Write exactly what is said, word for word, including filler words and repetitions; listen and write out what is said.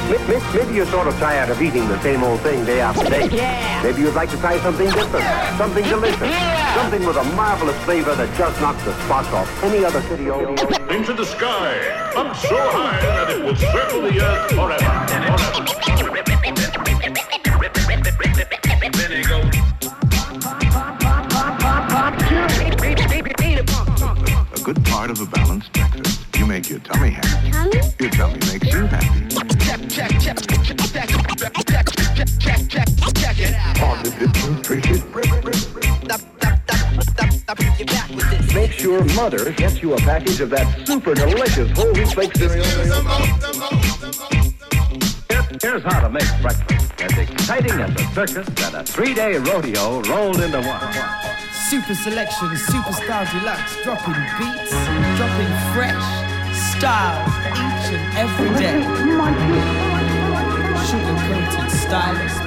Maybe you're sort of tired of eating the same old thing day after day. Yeah. Maybe you'd like to try something different, something delicious, Yeah. something with a marvelous flavor that just knocks the spots off any other city. Into the sky, up so high that it will circle the earth forever. A good part of a balanced breakfast. You make your tummy happy. Tummy? Your tummy makes you happy. Positive nutrition. Make sure Mother gets you a package of that super delicious whole wheat flake cereal. Here's how to make breakfast as exciting as a circus and a three-day rodeo rolled into one. Super selection, superstar deluxe, dropping beats, dropping fresh styles each and every day. Sugar-coated, stylish,